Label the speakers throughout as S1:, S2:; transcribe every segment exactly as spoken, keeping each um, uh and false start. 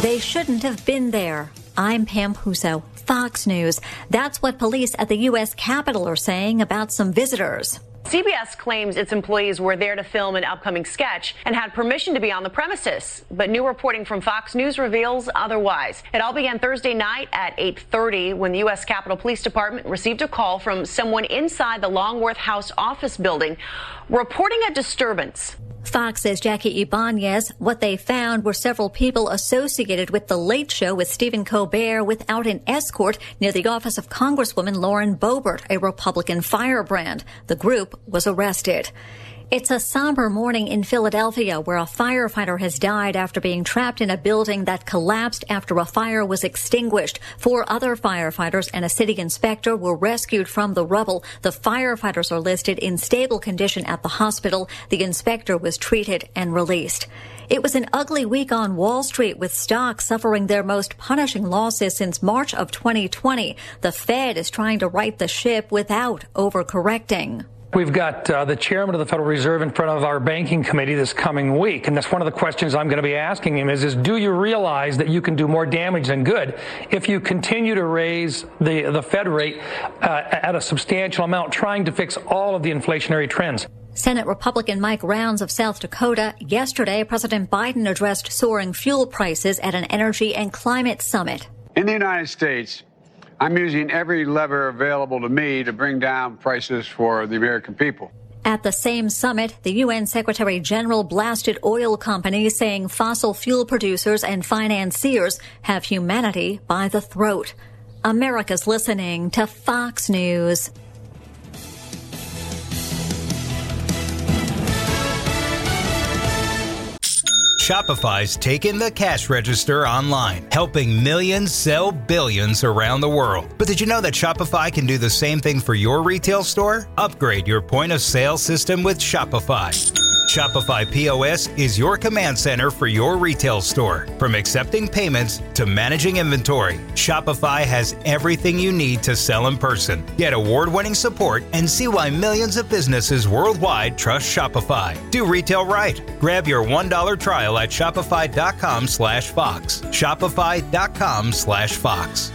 S1: They shouldn't have been there. I'm Pam Puso, Fox News. That's what police at the U S Capitol are saying about some visitors.
S2: C B S claims its employees were there to film an upcoming sketch and had permission to be on the premises. But new reporting from Fox News reveals otherwise. It all began Thursday night at eight thirty when the U S Capitol Police Department received a call from someone inside the Longworth House office building reporting a disturbance.
S1: Fox says Jackie Ibanez, what they found were several people associated with The Late Show with Stephen Colbert without an escort near the office of Congresswoman Lauren Boebert, a Republican firebrand. The group was arrested. It's a somber morning in Philadelphia where a firefighter has died after being trapped in a building that collapsed after a fire was extinguished. Four other firefighters and a city inspector were rescued from the rubble. The firefighters are listed in stable condition at the hospital. The inspector was treated and released. It was an ugly week on Wall Street with stocks suffering their most punishing losses since March of twenty twenty. The Fed is trying to right the ship without overcorrecting.
S3: We've got uh, the chairman of the Federal Reserve in front of our banking committee this coming week. And that's one of the questions I'm going to be asking him is, is do you realize that you can do more damage than good if you continue to raise the, the Fed rate uh, at a substantial amount, trying to fix all of the inflationary trends?
S1: Senate Republican Mike Rounds of South Dakota. Yesterday, President Biden addressed soaring fuel prices at an energy and climate summit.
S4: In the United States, I'm using every lever available to me to bring down prices for the American people.
S1: At the same summit, the U N Secretary General blasted oil companies, saying fossil fuel producers and financiers have humanity by the throat. America's listening to Fox News.
S5: Shopify's taken the cash register online, helping millions sell billions around the world. But did you know that Shopify can do the same thing for your retail store? Upgrade your point of sale system with Shopify. Shopify P O S is your command center for your retail store. From accepting payments to managing inventory, Shopify has everything you need to sell in person. Get award-winning support and see why millions of businesses worldwide trust Shopify. Do retail right. Grab your one dollar trial at shopify.com slash Fox. Shopify.com slash Fox.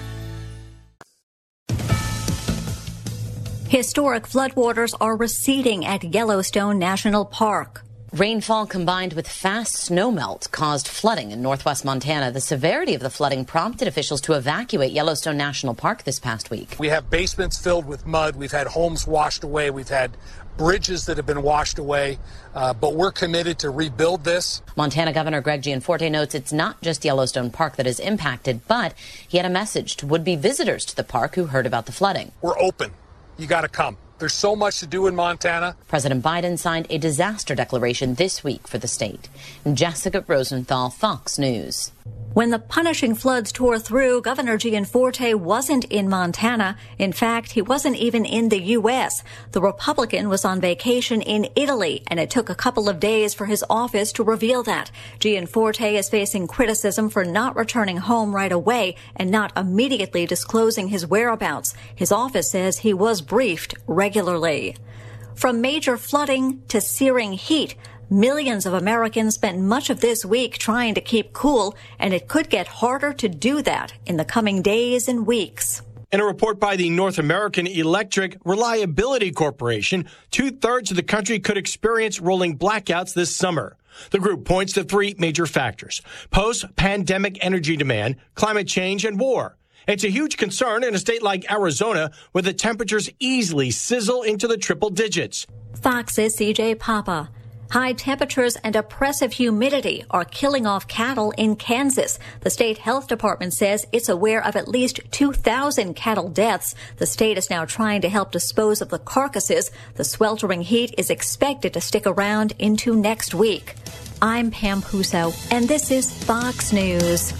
S1: Historic floodwaters are receding at Yellowstone National Park.
S6: Rainfall combined with fast snowmelt caused flooding in northwest Montana. The severity of the flooding prompted officials to evacuate Yellowstone National Park this past week.
S7: We have basements filled with mud. We've had homes washed away. We've had bridges that have been washed away. Uh, but we're committed to rebuild this.
S6: Montana Governor Greg Gianforte notes it's not just Yellowstone Park that is impacted, but he had a message to would-be visitors to the park who heard about the flooding.
S7: We're open. You got to come. There's so much to do in Montana.
S6: President Biden signed a disaster declaration this week for the state. Jessica Rosenthal, Fox News.
S1: When the punishing floods tore through, Governor Gianforte wasn't in Montana. In fact, he wasn't even in the U S. The Republican was on vacation in Italy, and it took a couple of days for his office to reveal that. Gianforte is facing criticism for not returning home right away and not immediately disclosing his whereabouts. His office says he was briefed regularly. From major flooding to searing heat, millions of Americans spent much of this week trying to keep cool, and it could get harder to do that in the coming days and weeks.
S8: In a report by the North American Electric Reliability Corporation, two-thirds of the country could experience rolling blackouts this summer. The group points to three major factors: post-pandemic energy demand, climate change, and war. It's a huge concern in a state like Arizona, where the temperatures easily sizzle into the triple digits.
S1: Fox's C J Papa. High temperatures and oppressive humidity are killing off cattle in Kansas. The state health department says it's aware of at least two thousand cattle deaths. The state is now trying to help dispose of the carcasses. The sweltering heat is expected to stick around into next week. I'm Pam Puso, and this is Fox News.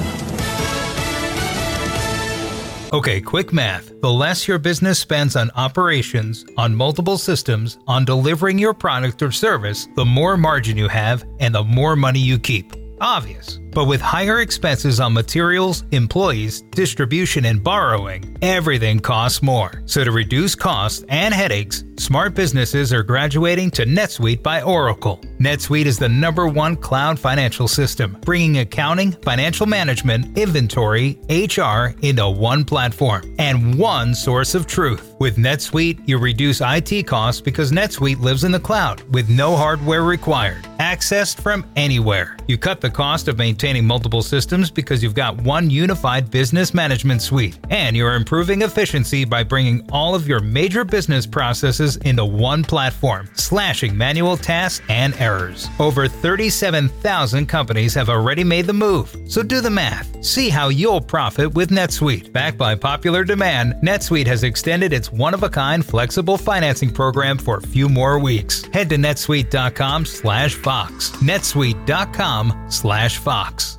S5: Okay, quick math. The less your business spends on operations, on multiple systems, on delivering your product or service, the more margin you have and the more money you keep. Obvious. But with higher expenses on materials, employees, distribution, and borrowing, everything costs more. So to reduce costs and headaches, smart businesses are graduating to NetSuite by Oracle. NetSuite is the number one cloud financial system, bringing accounting, financial management, inventory, H R into one platform and one source of truth. With NetSuite, you reduce I T costs because NetSuite lives in the cloud with no hardware required, accessed from anywhere. You cut the cost of maintaining multiple systems because you've got one unified business management suite, and you're improving efficiency by bringing all of your major business processes into one platform, slashing manual tasks and errors. Over thirty-seven thousand companies have already made the move, so do the math. See how you'll profit with NetSuite. Backed by popular demand, NetSuite has extended its one-of-a-kind flexible financing program for a few more weeks. Head to netsuite dot com slash Fox. netsuite dot com slash Fox.